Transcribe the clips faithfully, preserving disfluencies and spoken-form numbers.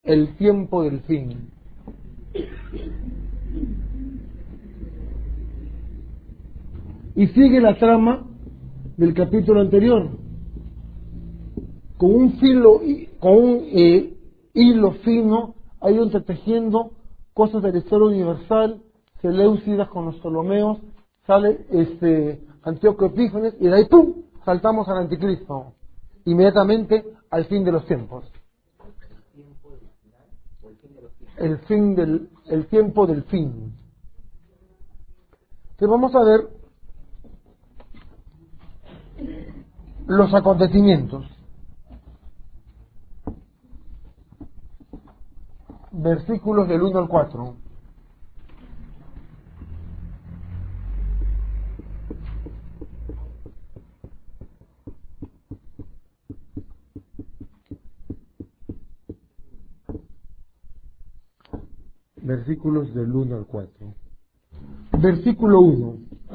el tiempo del fin. Y sigue la trama del capítulo anterior, con un filo, con un eh, hilo fino, ha ido entretejiendo cosas de la historia universal, Seleucidas con los Ptolomeos, sale este Antíoco Epífanes, y de ahí ¡pum! Saltamos al anticristo, inmediatamente al fin de los tiempos. El fin del, el tiempo del fin. Entonces vamos a ver los acontecimientos. Versículos del uno al cuatro. Versículos del uno al cuatro. Versículo uno.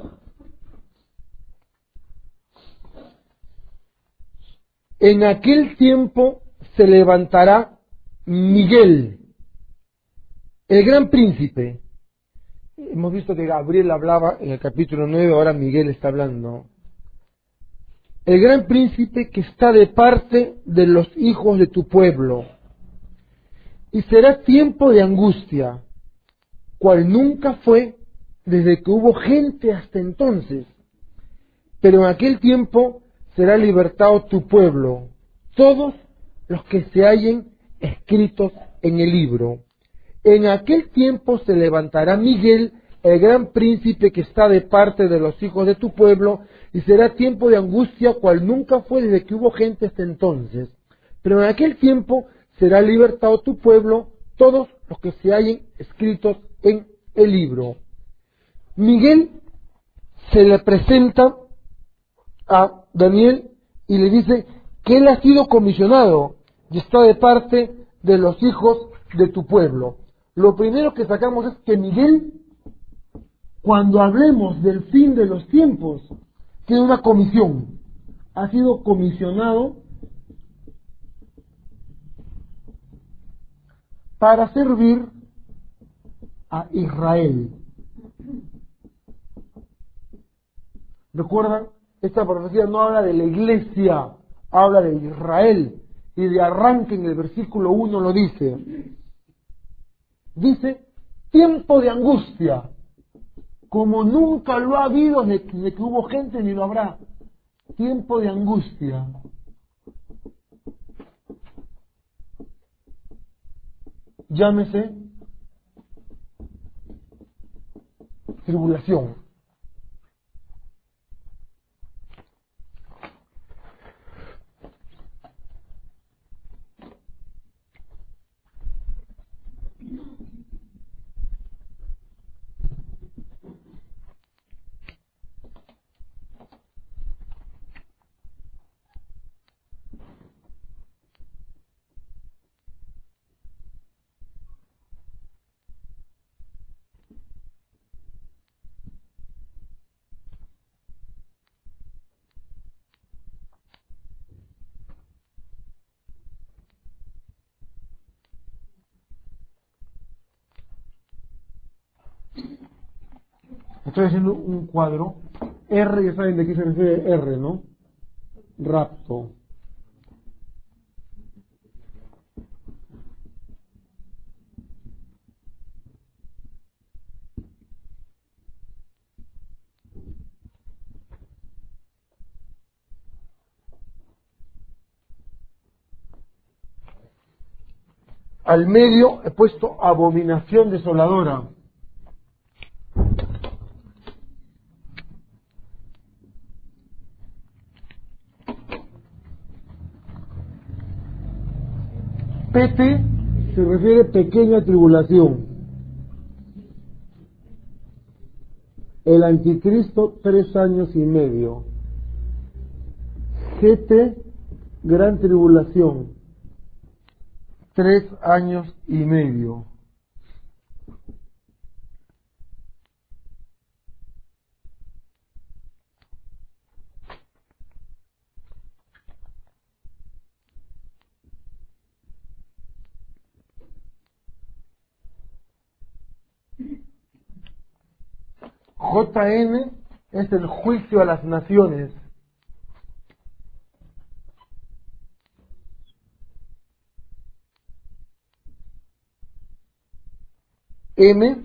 En aquel tiempo se levantará Miguel, el gran príncipe. Hemos visto que Gabriel hablaba en el capítulo nueve, ahora Miguel está hablando. El gran príncipe que está de parte de los hijos de tu pueblo. Y será tiempo de angustia, cual nunca fue desde que hubo gente hasta entonces. Pero en aquel tiempo será libertado tu pueblo, todos los que se hallen escritos en el libro. En aquel tiempo se levantará Miguel, el gran príncipe que está de parte de los hijos de tu pueblo, y será tiempo de angustia, cual nunca fue desde que hubo gente hasta entonces. Pero en aquel tiempo será libertado tu pueblo, todos los que se hallen escritos en el libro. Miguel se le presenta a Daniel y le dice que él ha sido comisionado y está de parte de los hijos de tu pueblo. Lo primero que sacamos es que Miguel, cuando hablemos del fin de los tiempos, tiene una comisión. Ha sido comisionado para servir a Israel. ¿Recuerdan? Esta profecía no habla de la iglesia, habla de Israel. Y de arranque en el versículo uno lo dice. Dice, tiempo de angustia, como nunca lo ha habido desde que, desde que hubo gente ni lo habrá. Tiempo de angustia. Llámese tribulación. Estoy haciendo un cuadro. R, ya saben de qué se refiere R, ¿no? Rapto. Al medio he puesto abominación desoladora. P T se refiere pequeña tribulación. El anticristo, tres años y medio. G T, gran tribulación, tres años y medio. J N es el juicio a las naciones. M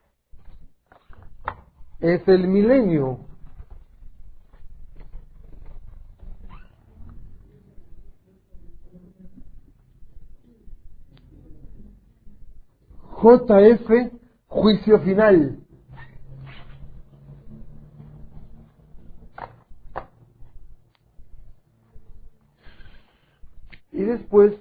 es el milenio. J F, juicio final. Y después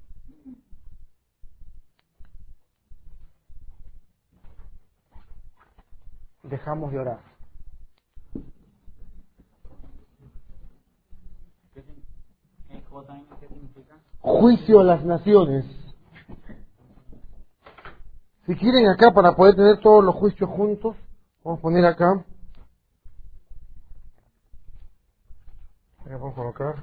dejamos de orar. Juicio a las naciones. Si quieren acá, para poder tener todos los juicios juntos, vamos a poner acá. Vamos a colocar.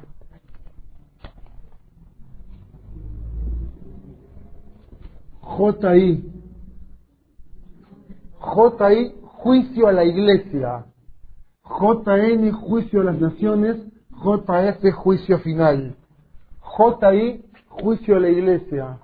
J I. J I, juicio a la iglesia. J N, juicio a las naciones. J F, juicio final. J I, juicio a la iglesia.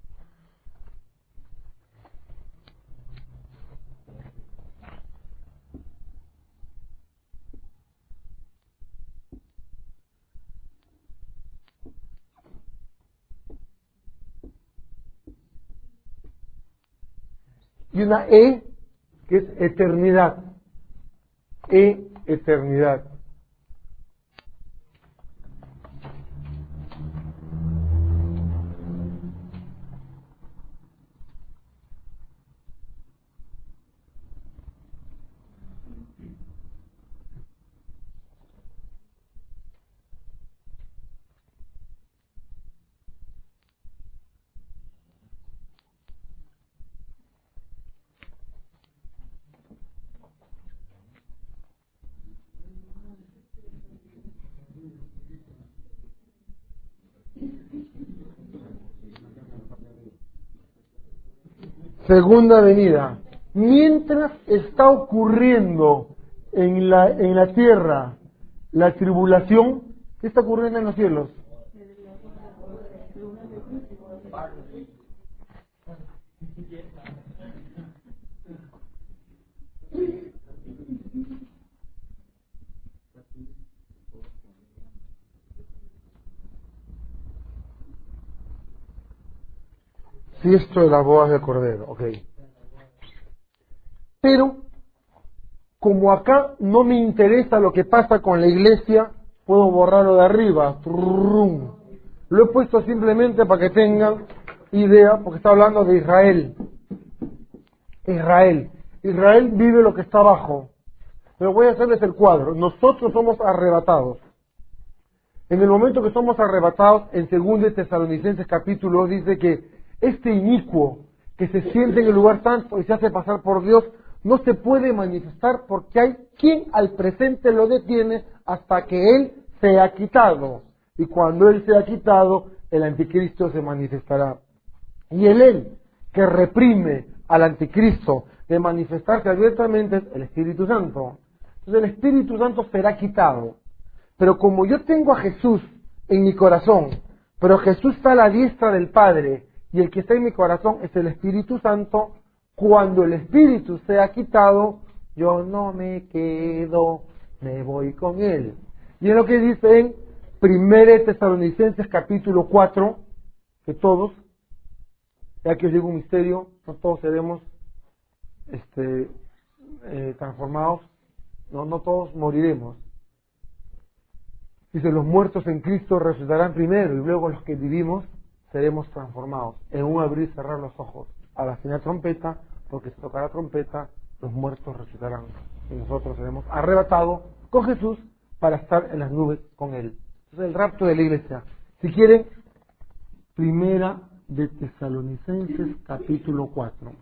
Y una E, que es eternidad. E, eternidad. Segunda venida. Mientras está ocurriendo en la, en la tierra la tribulación, ¿qué está ocurriendo en los cielos? Sí, esto de las bodas del Cordero, ok. Pero, como acá no me interesa lo que pasa con la iglesia, puedo borrarlo de arriba. Trum. Lo he puesto simplemente para que tengan idea, porque está hablando de Israel. Israel. Israel vive lo que está abajo. Pero voy a hacerles el cuadro. Nosotros somos arrebatados. En el momento que somos arrebatados, en segundo de Tesalonicenses capítulo dice que este inicuo que se siente en el lugar santo y se hace pasar por Dios, no se puede manifestar porque hay quien al presente lo detiene hasta que Él sea quitado. Y cuando Él sea quitado, el anticristo se manifestará. Y el Él que reprime al anticristo de manifestarse abiertamente es el Espíritu Santo. Entonces el Espíritu Santo será quitado. Pero como yo tengo a Jesús en mi corazón, pero Jesús está a la diestra del Padre, y el que está en mi corazón es el Espíritu Santo, cuando el Espíritu sea quitado, yo no me quedo, me voy con Él. Y es lo que dice en primera de Tesalonicenses capítulo cuatro, que todos, ya que os digo un misterio, no todos seremos este, eh, transformados, no, no todos moriremos. Dice, los muertos en Cristo resucitarán primero y luego los que vivimos seremos transformados en un abrir y cerrar los ojos a la final trompeta, porque se tocará trompeta, los muertos resucitarán y nosotros seremos arrebatados con Jesús para estar en las nubes con Él. Entonces el rapto de la iglesia. Si quieren, primera de Tesalonicenses capítulo cuatro.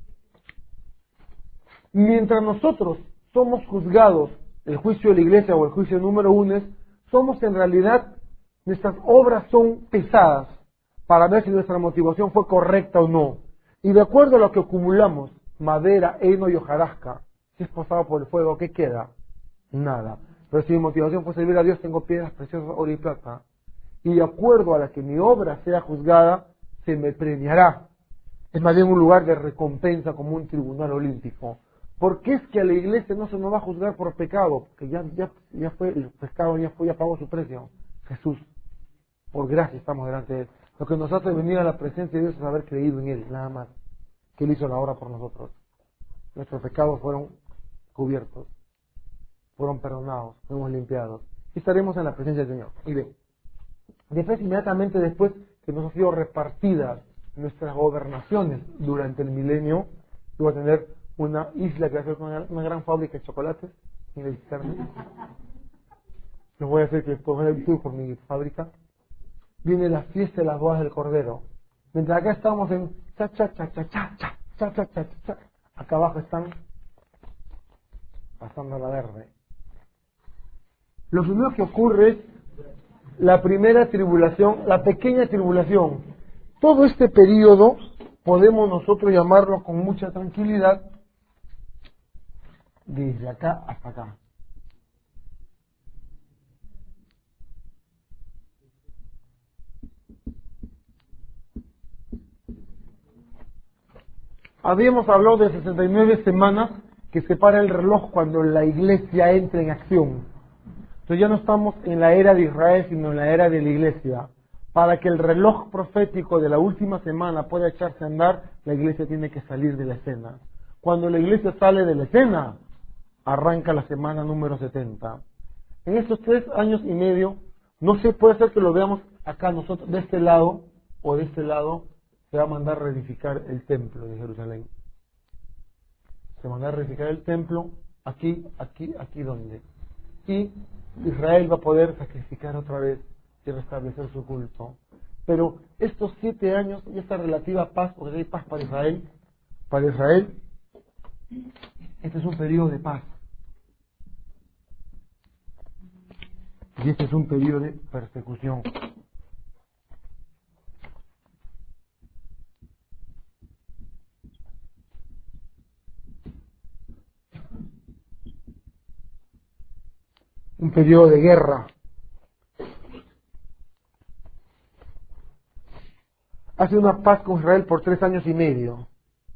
Mientras nosotros somos juzgados, el juicio de la iglesia o el juicio número uno es, somos en realidad, nuestras obras son pesadas para ver si nuestra motivación fue correcta o no. Y de acuerdo a lo que acumulamos, madera, heno y hojarasca, Si es pasado por el fuego, ¿qué queda? Nada. Pero si mi motivación fue servir a Dios, tengo piedras preciosas, oro y plata. Y de acuerdo a la que mi obra sea juzgada, se me premiará. Es más bien un lugar de recompensa como un tribunal olímpico. ¿Por qué es que a la iglesia no se nos va a juzgar por pecado? Porque ya, ya, ya fue, el pecado ya fue, ya pagó su precio. Jesús. Por gracia estamos delante de Él. Lo que nos hace venir a la presencia de Dios es haber creído en Él, nada más. Que Él hizo la obra por nosotros. Nuestros pecados fueron cubiertos, fueron perdonados, fuimos limpiados. Y estaremos en la presencia del Señor. Y ve, después, inmediatamente después que nos han sido repartidas nuestras gobernaciones durante el milenio, yo voy a tener una isla que va a ser una, una gran fábrica de chocolates en el externo. Les voy a hacer que cojan el tour por mi fábrica. Viene la fiesta de las bodas del Cordero. Mientras acá estamos en cha cha cha cha cha cha cha cha cha cha, acá abajo están pasando a la verde. Lo primero que ocurre es la primera tribulación, la pequeña tribulación. Todo este periodo podemos nosotros llamarlo con mucha tranquilidad desde acá hasta acá. Habíamos hablado de sesenta y nueve semanas que separa el reloj cuando la iglesia entra en acción. Entonces ya no estamos en la era de Israel, sino en la era de la iglesia. Para que el reloj profético de la última semana pueda echarse a andar, la iglesia tiene que salir de la escena. Cuando la iglesia sale de la escena, arranca la semana número setenta. En estos tres años y medio, no se puede ser que lo veamos acá nosotros, de este lado o de este lado, se va a mandar reedificar el templo de Jerusalén. Se va a mandar reedificar el templo aquí, aquí, aquí donde. Y Israel va a poder sacrificar otra vez y restablecer su culto. Pero estos siete años y esta relativa paz, porque hay paz para Israel, para Israel, este es un periodo de paz. Y este es un periodo de persecución. Un periodo de guerra. Hace una paz con Israel por tres años y medio.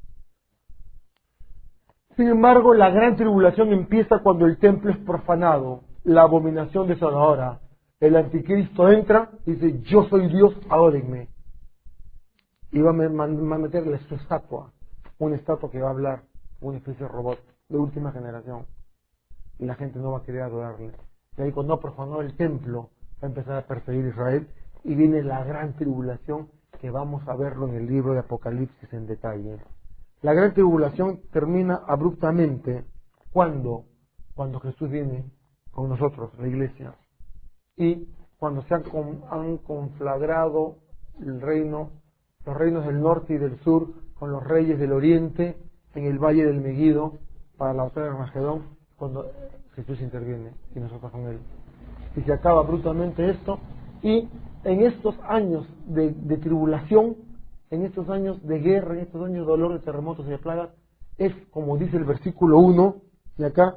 Sin embargo, la gran tribulación empieza cuando el templo es profanado, la abominación desoladora. El anticristo entra y dice, yo soy Dios, adórenme. Y va a meterle su estatua, una estatua que va a hablar, una especie de robot de última generación. Y la gente no va a querer adorarle. Y ahí cuando profanó el templo, va a empezar a perseguir a Israel y viene la gran tribulación que vamos a verlo en el libro de Apocalipsis en detalle. La gran tribulación termina abruptamente cuando, cuando Jesús viene con nosotros, la iglesia, y cuando se han, han conflagrado el reino, los reinos del norte y del sur con los reyes del oriente en el valle del Meguido para la batalla de Armagedón, cuando Jesús interviene y nosotros con él. Y se acaba abruptamente esto, y en estos años de, de tribulación, en estos años de guerra, en estos años de dolor, de terremotos y de plagas, es como dice el versículo uno de acá,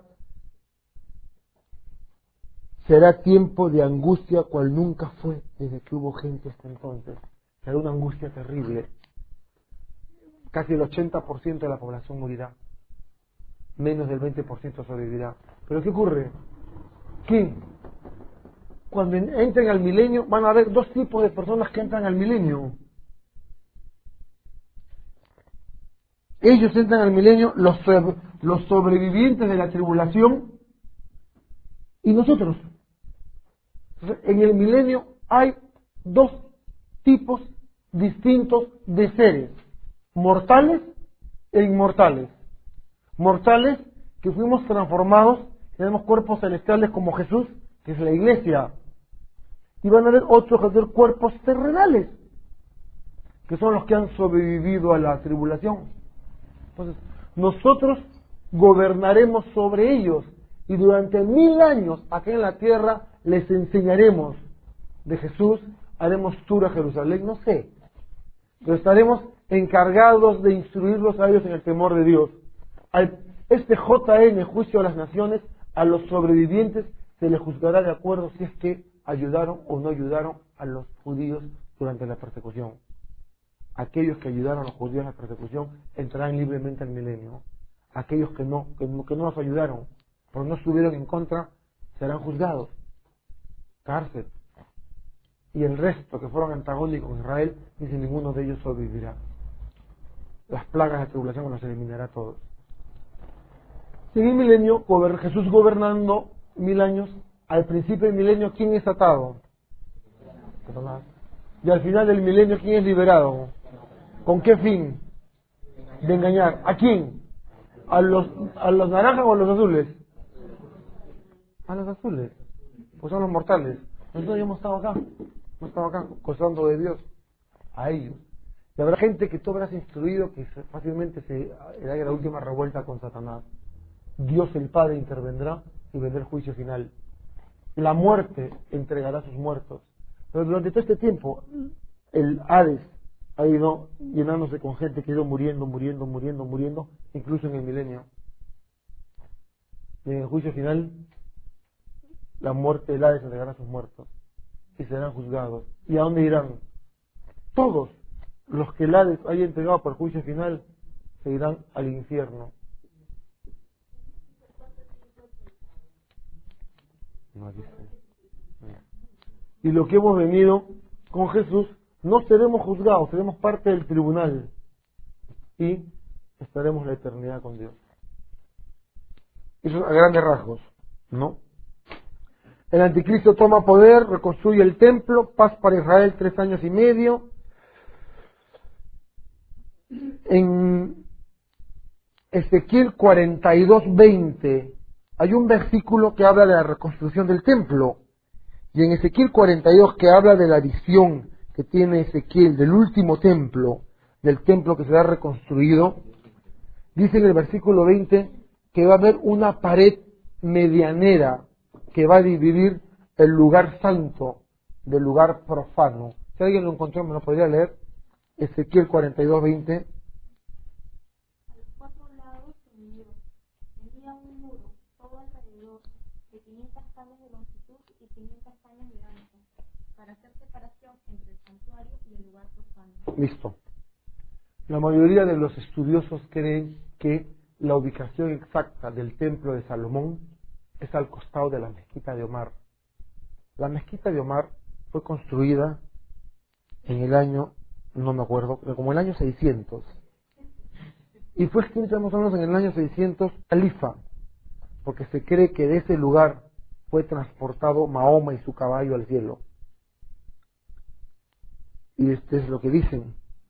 será tiempo de angustia cual nunca fue desde que hubo gente hasta entonces. Será una angustia terrible. Casi el ochenta por ciento de la población morirá. Menos del veinte por ciento sobrevivirá. Pero ¿qué ocurre? Que cuando entren al milenio van a haber dos tipos de personas que entran al milenio. Ellos entran al milenio, los, los sobrevivientes de la tribulación, y nosotros. Entonces, en el milenio hay dos tipos distintos de seres, mortales e inmortales. Mortales que fuimos transformados, tenemos cuerpos celestiales como Jesús, que es la iglesia, y van a haber otros que son cuerpos terrenales, que son los que han sobrevivido a la tribulación. Entonces, nosotros gobernaremos sobre ellos y durante mil años aquí en la tierra les enseñaremos de Jesús, haremos tour a Jerusalén, no sé, pero estaremos encargados de instruirlos a ellos en el temor de Dios. Al Este J N, juicio a las naciones, a los sobrevivientes se les juzgará de acuerdo si es que ayudaron o no ayudaron a los judíos durante la persecución. Aquellos que ayudaron a los judíos en la persecución entrarán libremente al milenio. Aquellos que no, que no, que no los ayudaron, porque no estuvieron en contra, serán juzgados. Cárcel. Y el resto que fueron antagónicos con Israel, dice, ninguno de ellos sobrevivirá. Las plagas de tribulación los eliminará a todos. En el milenio, Jesús gobernando mil años, al principio del milenio, ¿quién es atado? Y al final del milenio, ¿quién es liberado? ¿Con qué fin? De engañar. ¿A quién? ¿A los, a los naranjas o a los azules? A los azules. Pues son los mortales. Nosotros ya hemos estado acá. Hemos estado acá, gozando de Dios. A ellos. Y habrá gente que tú habrás instruido que fácilmente se haga la última revuelta con Satanás. Dios el Padre intervendrá y vendrá el juicio final. La muerte entregará a sus muertos. Pero durante todo este tiempo, el Hades ha ido llenándose con gente que ha ido muriendo, muriendo, muriendo, muriendo, incluso en el milenio. Y en el juicio final, la muerte del Hades entregará a sus muertos y serán juzgados. ¿Y a dónde irán? Todos los que el Hades haya entregado por juicio final se irán al infierno. No dice. Y lo que hemos venido con Jesús, no seremos juzgados, seremos parte del tribunal y estaremos la eternidad con Dios. Eso a grandes rasgos, ¿no? El anticristo toma poder, reconstruye el templo, paz para Israel tres años y medio. En Ezequiel cuarenta y dos, veinte hay un versículo que habla de la reconstrucción del templo. Y en Ezequiel cuarenta y dos, que habla de la visión que tiene Ezequiel del último templo, del templo que será reconstruido, dice en el versículo veinte que va a haber una pared medianera que va a dividir el lugar santo del lugar profano. Si alguien lo encontró, me lo podría leer. Ezequiel cuarenta y dos, veinte. A los cuatro lados se midió. Tenía un muro todo alrededor de quinientas cañas de longitud y quinientas cañas de ancho, para hacer separación entre el santuario y el lugar profano. Listo. La mayoría de los estudiosos creen que la ubicación exacta del templo de Salomón es al costado de la mezquita de Omar. La mezquita de Omar fue construida en el año, no me acuerdo, pero como el año seiscientos. Y fue escrita más o menos en el año seiscientos, Califa, porque se cree que de ese lugar fue transportado Mahoma y su caballo al cielo. Y este es lo que dicen.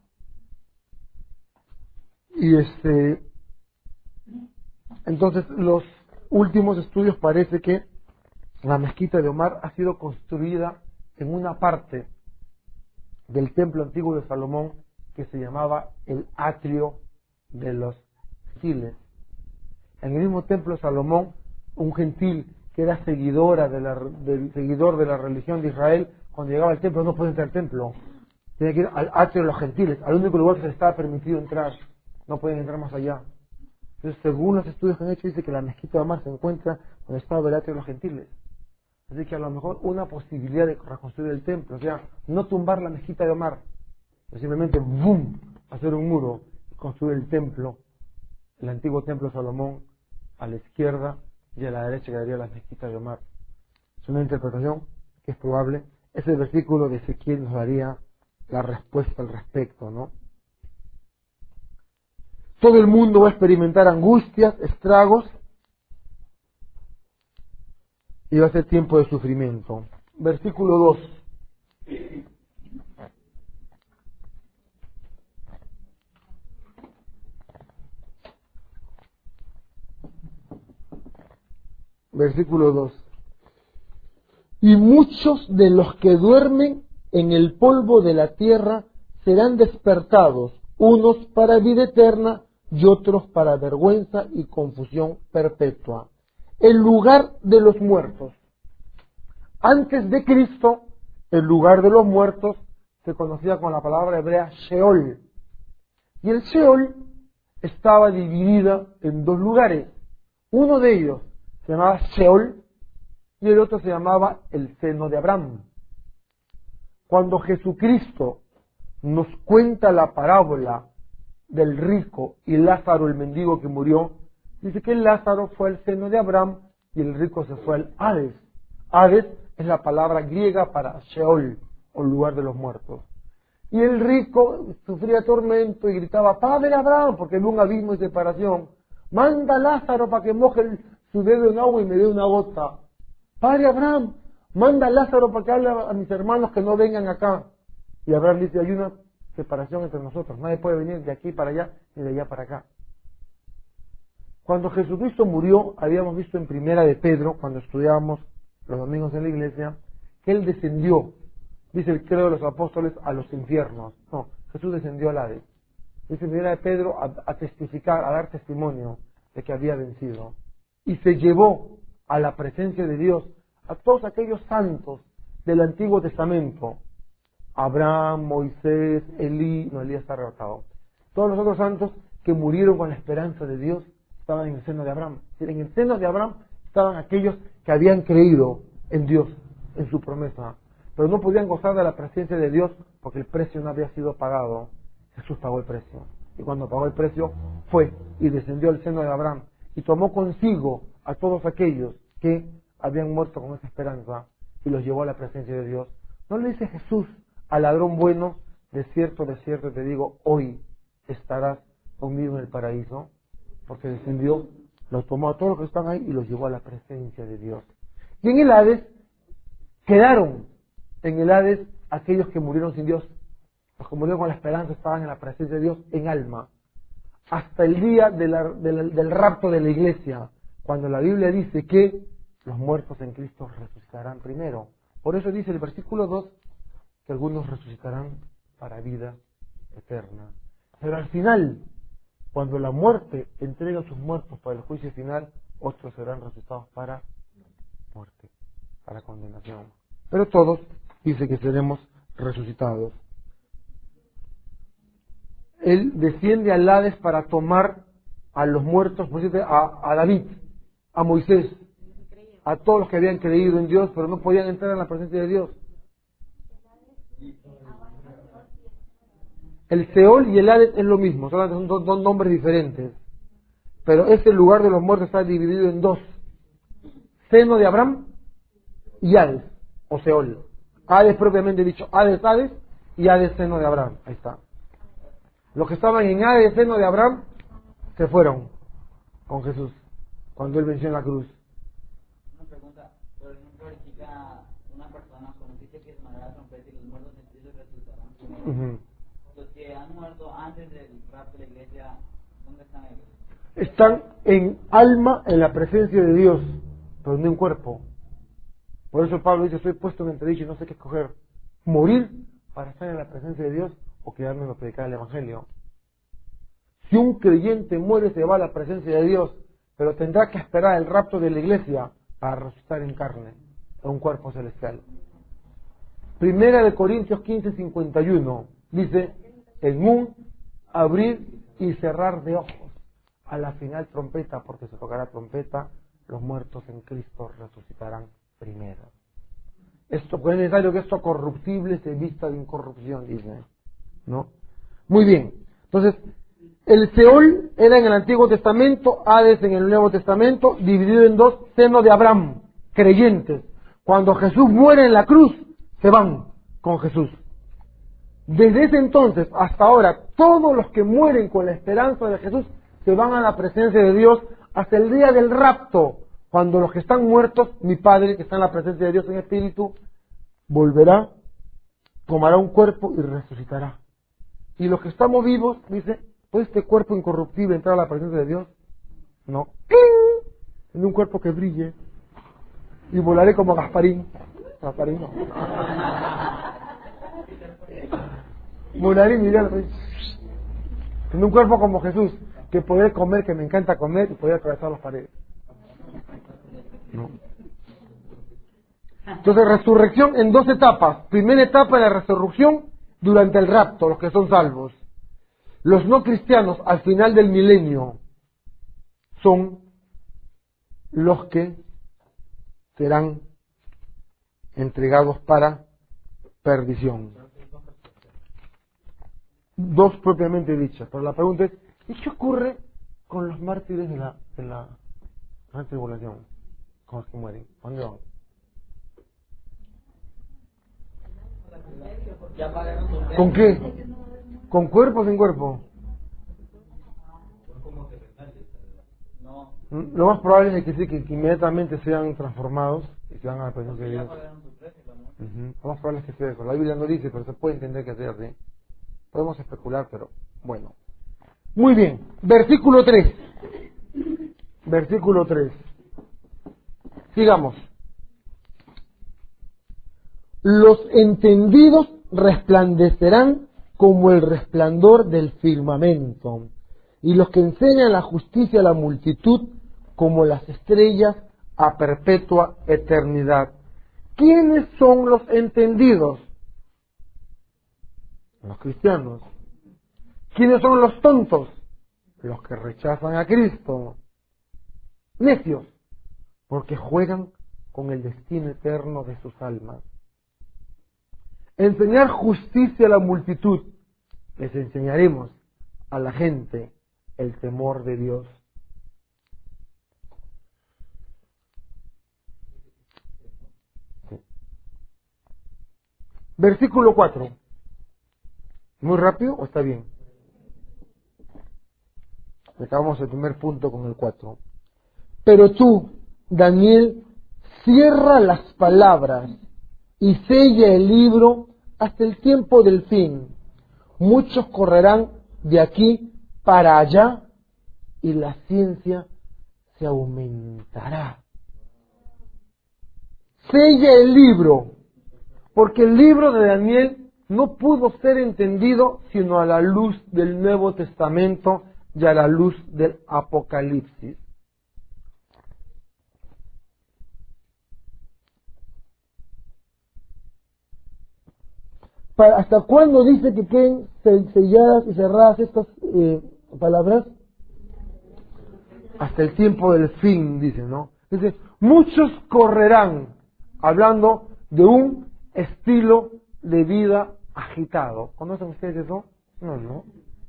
Y este, entonces los últimos estudios parece que la mezquita de Omar ha sido construida en una parte del templo antiguo de Salomón que se llamaba el atrio de los gentiles. En el mismo templo de Salomón, un gentil que era seguidora de la, del seguidor de la religión de Israel, cuando llegaba al templo no podía entrar al templo, tenía que ir al atrio de los gentiles, al único lugar que se les estaba permitido entrar, no pueden entrar más allá. Entonces, según los estudios que han hecho, dice que la mezquita de Omar se encuentra donde estaba el atrio de los gentiles. Así que a lo mejor una posibilidad de reconstruir el templo, o sea, no tumbar la mezquita de Omar, sino simplemente ¡boom!, hacer un muro, construir el templo, el antiguo templo de Salomón, a la izquierda, y a la derecha quedaría la mezquita de Omar. Es una interpretación que es probable. Ese versículo de Ezequiel nos daría la respuesta al respecto, ¿no? Todo el mundo va a experimentar angustias, estragos, y va a ser tiempo de sufrimiento. Versículo dos. Versículo dos. Y muchos de los que duermen en el polvo de la tierra serán despertados, unos para vida eterna y otros para vergüenza y confusión perpetua. El lugar de los muertos. Antes de Cristo, el lugar de los muertos se conocía con la palabra hebrea Sheol. Y el Sheol estaba dividida en dos lugares. Uno de ellos se llamaba Sheol y el otro se llamaba el seno de Abraham. Cuando Jesucristo nos cuenta la parábola del rico y Lázaro, el mendigo que murió, dice que Lázaro fue al seno de Abraham y el rico se fue al Hades. Hades es la palabra griega para Sheol, o lugar de los muertos. Y el rico sufría tormento y gritaba: Padre Abraham, porque había un abismo de separación. Manda a Lázaro para que moje el, su dedo en agua y me dé una gota. Padre Abraham, manda a Lázaro para que hable a mis hermanos que no vengan acá. Y Abraham dice: hay una separación entre nosotros. Nadie puede venir de aquí para allá ni de allá para acá. Cuando Jesucristo murió, habíamos visto en Primera de Pedro, cuando estudiábamos los domingos en la iglesia, que Él descendió, dice el credo de los apóstoles, a los infiernos. No, Jesús descendió al Hades. Dice Primera de Pedro a, a testificar, a dar testimonio de que había vencido. Y se llevó a la presencia de Dios a todos aquellos santos del Antiguo Testamento. Abraham, Moisés, Elí, no, Elías está arrebatado. Todos los otros santos que murieron con la esperanza de Dios estaban en el seno de Abraham. En el seno de Abraham estaban aquellos que habían creído en Dios, en su promesa, pero no podían gozar de la presencia de Dios porque el precio no había sido pagado. Jesús pagó el precio. Y cuando pagó el precio, fue y descendió al seno de Abraham y tomó consigo a todos aquellos que habían muerto con esa esperanza y los llevó a la presencia de Dios. ¿No le dice Jesús al ladrón bueno: de cierto, de cierto te digo, hoy estarás conmigo en el paraíso? Porque descendió, los tomó a todos los que están ahí y los llevó a la presencia de Dios. Y en el Hades quedaron, en el Hades, aquellos que murieron sin Dios. Los que murieron con la esperanza estaban en la presencia de Dios en alma. Hasta el día de la, de la, del rapto de la iglesia, cuando la Biblia dice que los muertos en Cristo resucitarán primero. Por eso dice el versículo dos que algunos resucitarán para vida eterna. Pero al final, cuando la muerte entrega a sus muertos para el juicio final, otros serán resucitados para muerte, para condenación. Pero todos dice que seremos resucitados. Él desciende al Hades para tomar a los muertos, a, a David, a Moisés, a todos los que habían creído en Dios, pero no podían entrar en la presencia de Dios. El Seol y el Hades es lo mismo, solamente son dos, dos nombres diferentes. Pero ese lugar de los muertos está dividido en dos: seno de Abraham y Hades, o Seol. Hades propiamente dicho, Hades, Hades, y Hades, seno de Abraham. Ahí está. Los que estaban en Hades, seno de Abraham, se fueron con Jesús cuando Él venció en la cruz. Una pregunta, por ejemplo, ahorita una persona, como dice que sonará la trompeta y los muertos en Cristo resucitarán primero. Uh-huh. Los que han muerto antes del rapto de la iglesia, ¿dónde están ellos? Están en alma en la presencia de Dios, pero no en cuerpo. Por eso Pablo dice: soy puesto en entredicho y no sé qué escoger: morir para estar en la presencia de Dios o quedarme a predicar el Evangelio. Si un creyente muere, se va a la presencia de Dios, pero tendrá que esperar el rapto de la iglesia para resucitar en carne, en un cuerpo celestial. Primera de Corintios quince, cincuenta y uno dice: en un abrir y cerrar de ojos, a la final trompeta, porque se tocará trompeta, los muertos en Cristo resucitarán primero. Esto es necesario que esto corruptible se vista de incorrupción, dice, ¿no? Muy bien. Entonces, el Seol era en el Antiguo Testamento, Hades en el Nuevo Testamento, dividido en dos: seno de Abraham, creyentes. Cuando Jesús muere en la cruz, se van con Jesús. Desde ese entonces hasta ahora, todos los que mueren con la esperanza de Jesús se van a la presencia de Dios hasta el día del rapto, cuando los que están muertos, mi Padre que está en la presencia de Dios en espíritu, volverá, tomará un cuerpo y resucitará. Y los que estamos vivos, dice: ¿puede este cuerpo incorruptible entrar a la presencia de Dios? No. En un cuerpo que brille y volaré como Gasparín. Gasparín no. Volaré y miraré en un cuerpo como Jesús, que poder comer, que me encanta comer, y poder atravesar las paredes. No. Entonces, resurrección en dos etapas. Primera etapa, la resurrección durante el rapto, los que son salvos. Los no cristianos al final del milenio son los que serán entregados para perdición. Dos propiamente dichas. Pero la pregunta es, ¿y qué ocurre con los mártires de la, de la gran tribulación? Con los que mueren. ¿A dónde van? ¿Con qué? ¿Con cuerpo o sin cuerpo? Lo más probable es que sí, que, que inmediatamente sean transformados y se van a la presencia de Dios. Uh-huh. Lo más probable es que sea eso. La Biblia no dice, pero se puede entender que sea así. Podemos especular, pero bueno. Muy bien. Versículo tres. Versículo tres. Sigamos. Los entendidos resplandecerán como el resplandor del firmamento, y los que enseñan la justicia a la multitud como las estrellas a perpetua eternidad. ¿Quiénes son los entendidos? Los cristianos. ¿Quiénes son los tontos? Los que rechazan a Cristo. Necios, porque juegan con el destino eterno de sus almas. Enseñar justicia a la multitud. Les enseñaremos a la gente el temor de Dios. Sí. Versículo cuatro. ¿Muy rápido o está bien? Acabamos el primer punto con el cuatro. Pero tú, Daniel, cierra las palabras y sella el libro hasta el tiempo del fin. Muchos correrán de aquí para allá y la ciencia se aumentará. Sella el libro, porque el libro de Daniel no pudo ser entendido sino a la luz del Nuevo Testamento y a la luz del Apocalipsis. Para, ¿Hasta cuándo dice que queden selladas y cerradas estas eh, palabras? Hasta el tiempo del fin, dice, ¿no? Dice, muchos correrán, hablando de un estilo de vida agitado. ¿Conocen ustedes eso? No, no.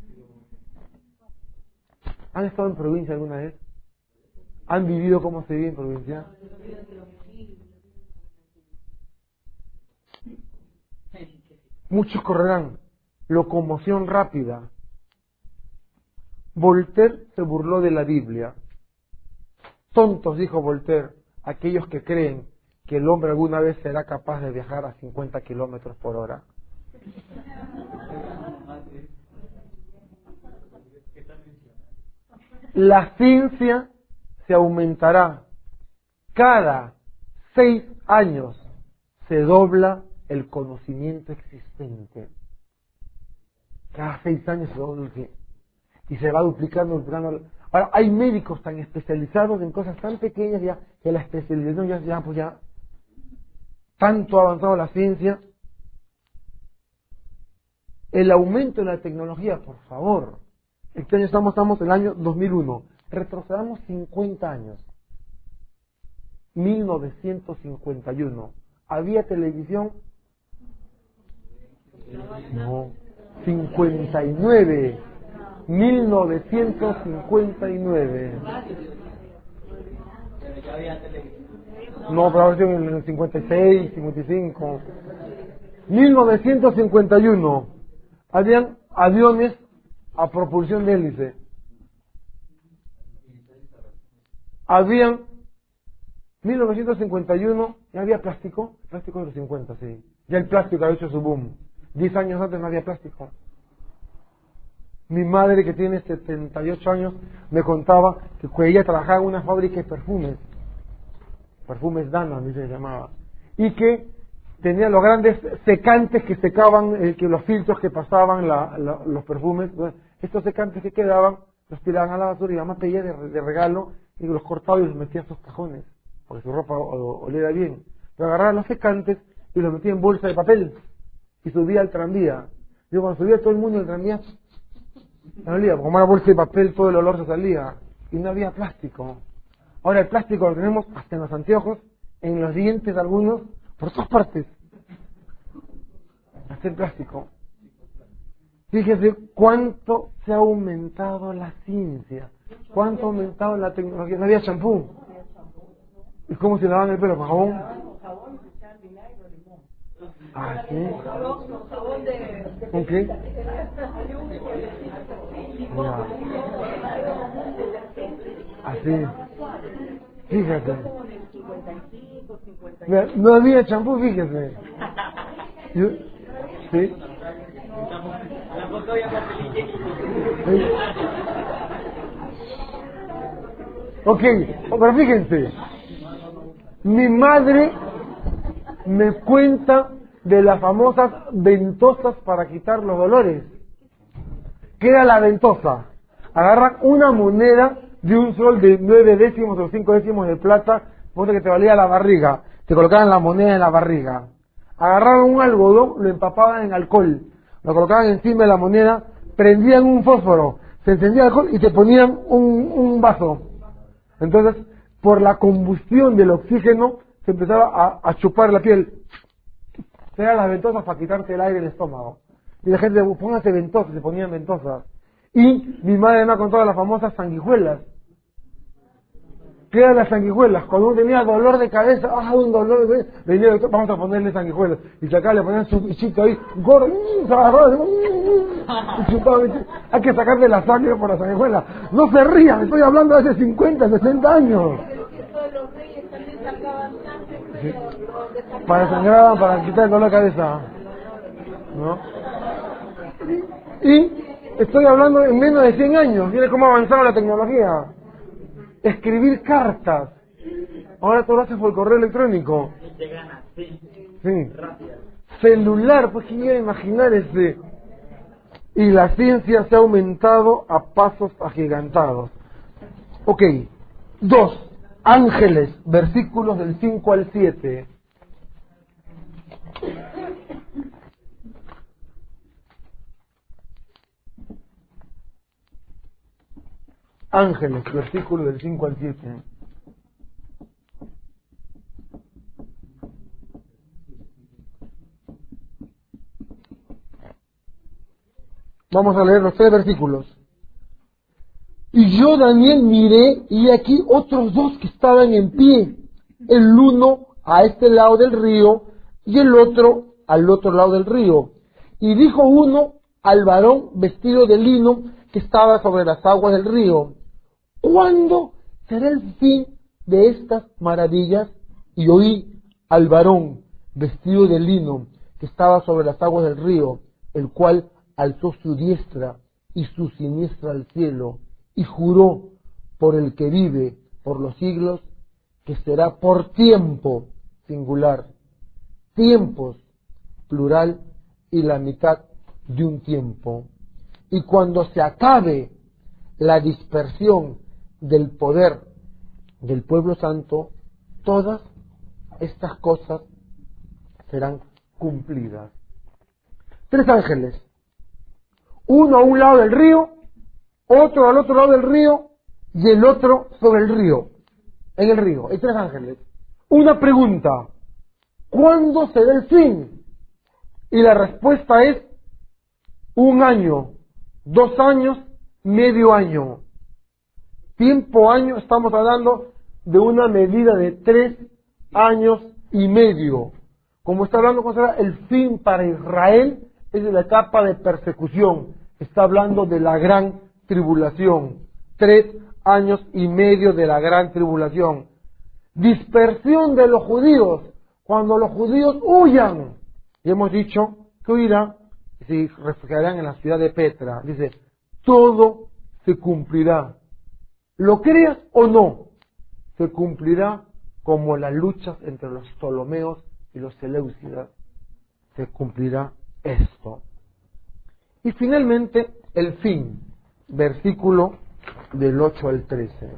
¿Han estado en provincia alguna vez? ¿Han vivido cómo se vive en provincia? Muchos correrán, locomoción rápida. Voltaire se burló de la Biblia. Tontos, dijo Voltaire, aquellos que creen que el hombre alguna vez será capaz de viajar a cincuenta kilómetros por hora. La ciencia se aumentará. Cada seis años se dobla el conocimiento existente. Cada seis años se dobla el... y se va duplicando, duplicando. Ahora, hay médicos tan especializados en cosas tan pequeñas ya, que la especialización ya, ya, pues ya, tanto ha avanzado la ciencia. El aumento de la tecnología, por favor. Este año estamos, estamos en el año dos mil uno. Retrocedamos cincuenta años. mil novecientos cincuenta y uno. ¿Había televisión? No. cincuenta y nueve. mil novecientos cincuenta y nueve. No, pero ahora en el cincuenta y seis, cincuenta y cinco. mil novecientos cincuenta y uno. Habían aviones a propulsión de hélice. Habían mil novecientos cincuenta y uno, ya había plástico, plástico de los cincuenta, sí. Ya el plástico había hecho su boom. Diez años antes no había plástico. Mi madre, que tiene setenta y ocho años, me contaba que ella trabajaba en una fábrica de perfumes, perfumes Dana, dice se llamaba, y que tenía los grandes secantes que secaban, eh, que los filtros que pasaban la, la, los perfumes, estos secantes que quedaban, los tiraban a la basura y mamá pedía de, de regalo y los cortaba y los metía a sus cajones, porque su ropa oliera bien. Pero agarraba los secantes y los metía en bolsa de papel y subía al tranvía. Yo cuando subía todo el mundo al tranvía, No olía, como una bolsa de papel todo el olor se salía. Y no había plástico. Ahora el plástico lo tenemos hasta en los anteojos, en los dientes algunos, por todas partes. Hasta el plástico. Fíjese cuánto se ha aumentado la ciencia, cuánto ha aumentado la tecnología. No había champú. ¿Y cómo se lavaban el pelo? ¿Con jabón? Ah, ¿sí? ¿Con qué? Ya. Así. Fíjate. Mira, no había champú, fíjese. Yo, ¿sí? ¿Sí? Ok, pero fíjense, mi madre me cuenta de las famosas ventosas para quitar los dolores. ¿Qué era la ventosa? Agarran una moneda de un sol de nueve décimos o cinco décimos de plata, ponte que te valía la barriga, te colocaban la moneda en la barriga. Agarraban un algodón, lo empapaban en alcohol, lo colocaban encima de la moneda, prendían un fósforo, se encendía el alcohol y te ponían un, un vaso. Entonces, por la combustión del oxígeno, se empezaba a, a chupar la piel. Eran las ventosas para quitarte el aire del estómago. Y la gente, póngase ventosas, se ponían ventosas. Y mi madre me ha contado las famosas sanguijuelas. ¿Qué eran las sanguijuelas? Cuando uno tenía dolor de cabeza, ah, un dolor de cabeza, venía el doctor, vamos a ponerle sanguijuelas. Y acá le ponían su bichito ahí, gordo, se agarraba, y chupaba. Hay que sacarle la sangre por la sanguijuela. No se rían, estoy hablando de hace cincuenta, sesenta años. Sí. Para sangrar, para quitar el dolor de cabeza. ¿No? Y estoy hablando en menos de cien años. Mire cómo ha avanzado la tecnología. Escribir cartas. Ahora todo lo haces por correo electrónico. Sí. Celular, pues quién iba a imaginar ese. Y la ciencia se ha aumentado a pasos agigantados. Ok. Dos. Ángeles, versículos del cinco al siete. Ángeles, versículos del cinco al siete. Vamos a leer los tres versículos. Y yo, Daniel, miré, y aquí otros dos que estaban en pie, el uno a este lado del río, y el otro al otro lado del río. Y dijo uno al varón vestido de lino que estaba sobre las aguas del río: ¿cuándo será el fin de estas maravillas? Y oí al varón vestido de lino que estaba sobre las aguas del río, el cual alzó su diestra y su siniestra al cielo, y juró por el que vive por los siglos, que será por tiempo, singular, tiempos, plural, y la mitad de un tiempo. Y cuando se acabe la dispersión del poder del pueblo santo, todas estas cosas serán cumplidas. Tres ángeles, uno a un lado del río, otro al otro lado del río y el otro sobre el río, en el río. Hay tres ángeles. Una pregunta: ¿cuándo será el fin? Y la respuesta es un año, dos años, medio año. Tiempo año, estamos hablando de una medida de tres años y medio. Como está hablando, ¿cuál será el fin para Israel? Es de la etapa de persecución. Está hablando de la gran tribulación. Tres años y medio de la gran tribulación. Dispersión de los judíos. Cuando los judíos huyan. Y hemos dicho que huirán y se refugiarán en la ciudad de Petra. Dice, todo se cumplirá. ¿Lo creas o no? Se cumplirá como las luchas entre los Ptolomeos y los Seleucidas. Se cumplirá esto. Y finalmente, el fin. Versículo del ocho al trece.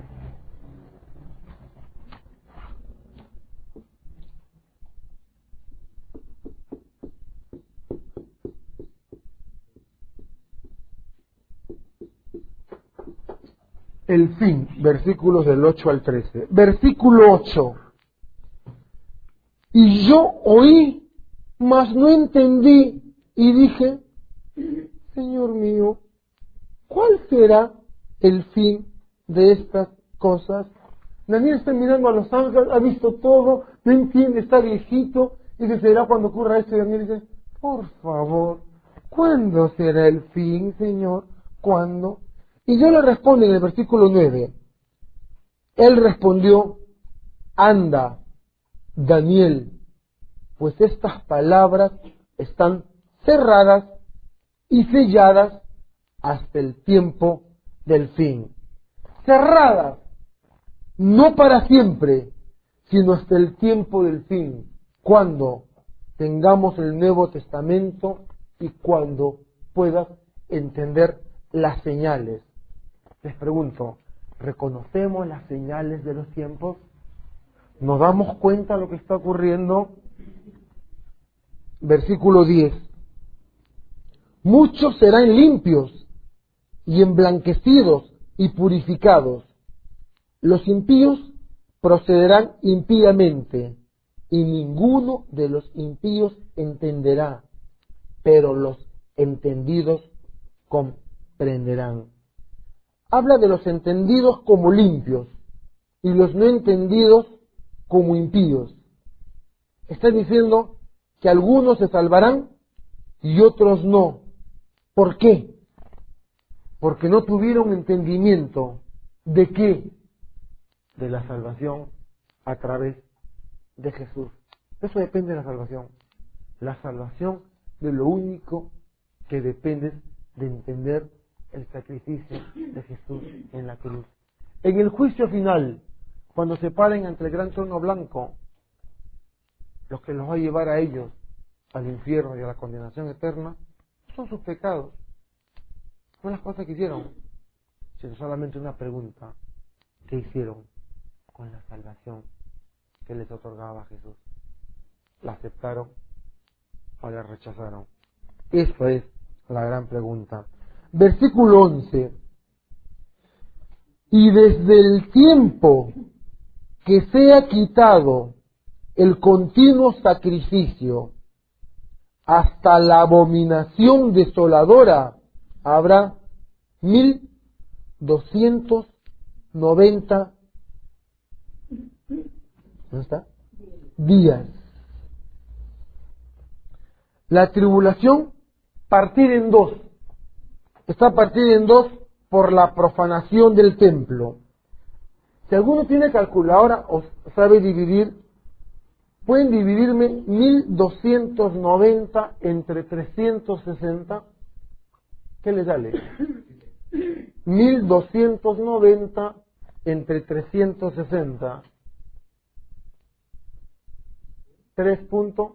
el fin, versículos del ocho al trece. Versículo ocho. Y yo oí, mas no entendí, y dije, Señor mío, ¿cuál será el fin de estas cosas? Daniel está mirando a los ángeles, ha visto todo, no entiende, está viejito, y dice, ¿será cuando ocurra esto? Y Daniel dice, por favor, ¿cuándo será el fin, Señor? ¿Cuándo? Y yo le respondo en el versículo nueve. Él respondió, anda, Daniel, pues estas palabras están cerradas y selladas hasta el tiempo del fin. Cerradas, no para siempre, sino hasta el tiempo del fin, cuando tengamos el Nuevo Testamento y cuando puedas entender las señales. Les pregunto, ¿reconocemos las señales de los tiempos? ¿Nos damos cuenta de lo que está ocurriendo? Versículo diez. Muchos serán limpios y emblanquecidos y purificados. Los impíos procederán impíamente y ninguno de los impíos entenderá, pero los entendidos comprenderán. Habla de los entendidos como limpios y los no entendidos como impíos. Está diciendo que algunos se salvarán y otros no. ¿Por qué? Porque no tuvieron entendimiento. ¿De qué? De la salvación a través de Jesús. Eso depende de la salvación. La salvación de lo único que depende de entender el sacrificio de Jesús en la cruz. En el juicio final, cuando se paren ante el gran trono blanco, los que los va a llevar a ellos al infierno y a la condenación eterna son sus pecados, no las cosas que hicieron, sino solamente una pregunta: ¿qué hicieron con la salvación que les otorgaba Jesús? ¿La aceptaron o la rechazaron? Esa es la gran pregunta. Versículo once. Y desde el tiempo que sea quitado el continuo sacrificio hasta la abominación desoladora, habrá mil doscientos noventa ¿dónde está? días. La tribulación partida en dos. Está partida en dos por la profanación del templo. Si alguno tiene calculadora o sabe dividir, pueden dividirme mil doscientos noventa entre trescientos sesenta. ¿Qué les sale? mil doscientos noventa entre trescientos sesenta. tres punto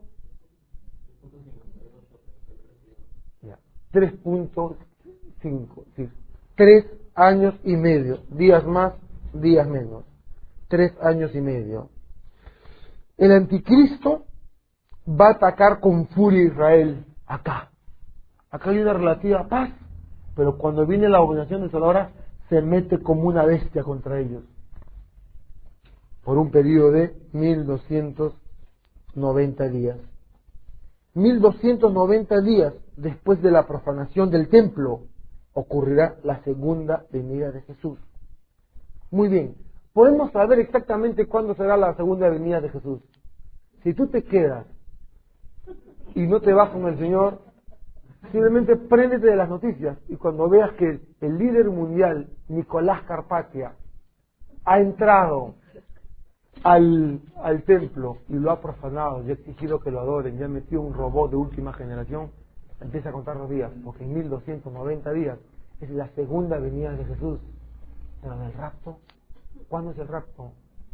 tres punto cinco, sí. Tres años y medio, días más, días menos. Tres años y medio. El anticristo va a atacar con furia a Israel acá. Acá hay una relativa paz, pero cuando viene la abominación desoladora se mete como una bestia contra ellos por un periodo de mil doscientos noventa días. mil doscientos noventa días después de la profanación del templo ocurrirá la segunda venida de Jesús. Muy bien, podemos saber exactamente cuándo será la segunda venida de Jesús. Si tú te quedas y no te vas con el Señor, simplemente préndete de las noticias y cuando veas que el líder mundial, Nicolás Carpatia, ha entrado al, al templo y lo ha profanado y ha exigido que lo adoren, ya metió un robot de última generación, empieza a contar los días, porque en mil doscientos noventa días es la segunda venida de Jesús. Pero el rapto, ¿cuándo es el rapto?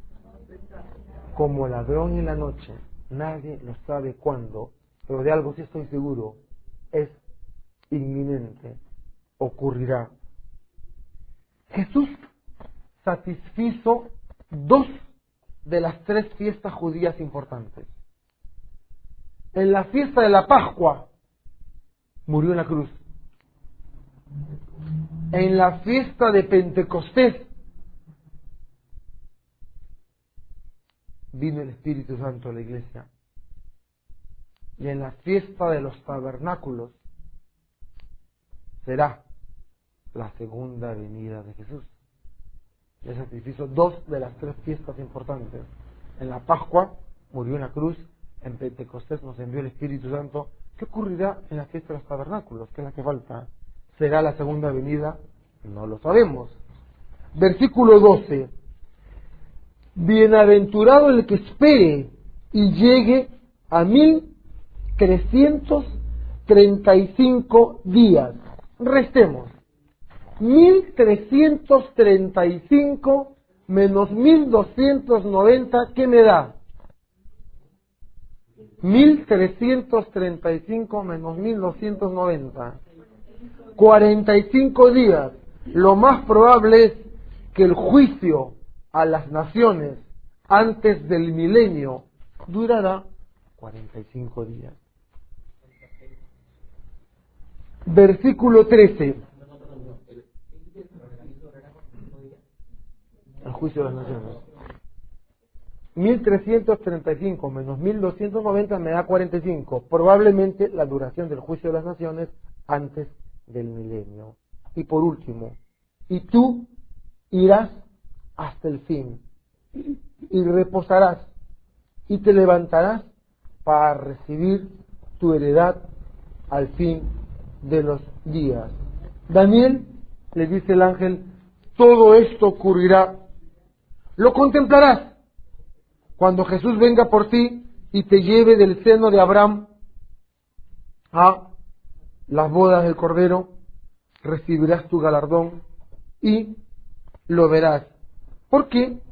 Como ladrón en la noche, nadie lo sabe cuándo, pero de algo sí estoy seguro, es inminente, ocurrirá. Jesús satisfizo dos de las tres fiestas judías importantes. En la fiesta de la Pascua murió en la cruz. En la fiesta de Pentecostés vino el Espíritu Santo a la iglesia. Y en la fiesta de los tabernáculos será la segunda venida de Jesús. El sacrificio, dos de las tres fiestas importantes. En la Pascua murió en la cruz, en Pentecostés nos envió el Espíritu Santo. ¿Qué ocurrirá en la fiesta de los tabernáculos? ¿Qué es la que falta? ¿Será la segunda venida? No lo sabemos. Versículo doce. Bienaventurado el que espere y llegue a mil trescientos treinta y cinco días. Restemos. Mil trescientos treinta y cinco menos mil doscientos noventa, ¿qué me da? Mil trescientos treinta y cinco menos mil doscientos noventa. Cuarenta y cinco días. Lo más probable es que el juicio a las naciones antes del milenio durará cuarenta y cinco días. Versículo trece. El juicio de las naciones. mil trescientos treinta y cinco menos mil doscientos noventa me da cuarenta y cinco. Probablemente la duración del juicio de las naciones antes del milenio. Y por último, y tú irás hasta el fin, y reposarás, y te levantarás para recibir tu heredad al fin de los días. Daniel, le dice el ángel, todo esto ocurrirá. Lo contemplarás cuando Jesús venga por ti y te lleve del seno de Abraham a las bodas del Cordero. Recibirás tu galardón y lo verás. ¿Por qué?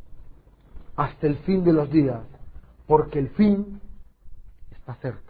Hasta el fin de los días, porque el fin está cerca.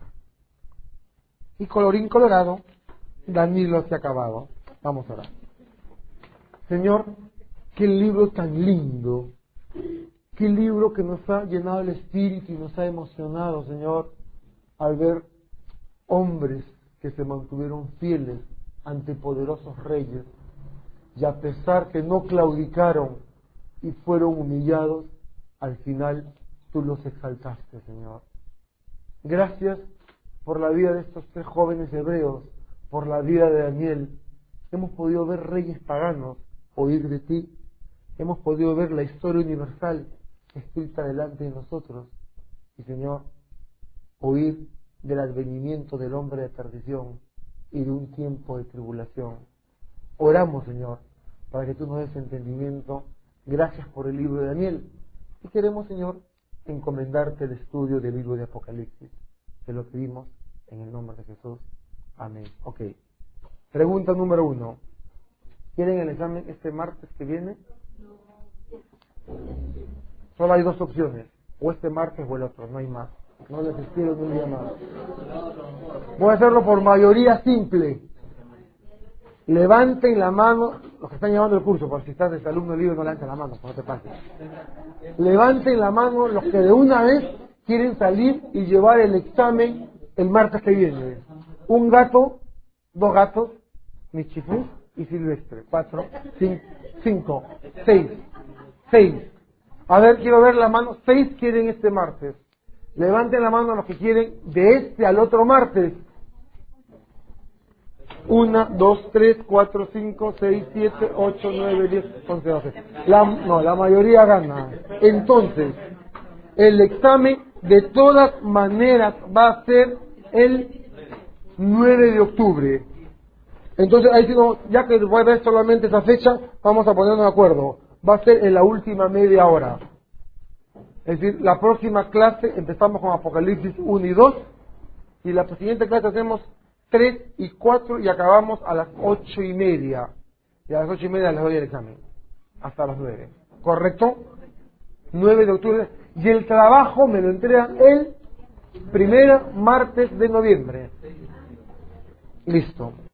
Y colorín colorado, Danilo se ha acabado. Vamos a orar. Señor, qué libro tan lindo, qué libro que nos ha llenado el espíritu y nos ha emocionado, Señor, al ver hombres que se mantuvieron fieles ante poderosos reyes, y a pesar que no claudicaron y fueron humillados, al final tú los exaltaste, Señor. Gracias por la vida de estos tres jóvenes hebreos, por la vida de Daniel. Hemos podido ver reyes paganos, oír de ti. Hemos podido ver la historia universal escrita delante de nosotros. Y, Señor, oír del advenimiento del hombre de perdición y de un tiempo de tribulación. Oramos, Señor, para que tú nos des entendimiento. Gracias por el libro de Daniel. Y queremos, Señor, encomendarte el estudio del libro de Apocalipsis. Te lo pedimos en el nombre de Jesús. Amén. Ok. Pregunta número uno. ¿Quieren el examen este martes que viene? Solo hay dos opciones. O este martes o el otro. No hay más. No les espero ni un día más. Voy a hacerlo por mayoría simple. Levanten la mano, los que están llevando el curso, por si estás de alumno libre no levanten la mano, no te pases. Levanten la mano los que de una vez quieren salir y llevar el examen el martes que viene. Un gato, dos gatos, Michifú y Silvestre. Cuatro, cinco, cinco, seis, seis. A ver, quiero ver la mano. Seis quieren este martes. Levanten la mano los que quieren de este al otro martes. Una, dos, tres, cuatro, cinco, seis, siete, ocho, nueve, diez, once, doce. La, no, la mayoría gana. Entonces, el examen de todas maneras va a ser el nueve de octubre. Entonces, ahí digo, ya que voy a ver solamente esa fecha, vamos a ponernos de acuerdo. Va a ser en la última media hora. Es decir, la próxima clase empezamos con Apocalipsis uno y dos, y la siguiente clase hacemos tres y cuatro y acabamos a las ocho y media. Y a las ocho y media les doy el examen. Hasta las nueve. ¿Correcto? nueve de octubre. Y el trabajo me lo entregan el primer martes de noviembre. Listo.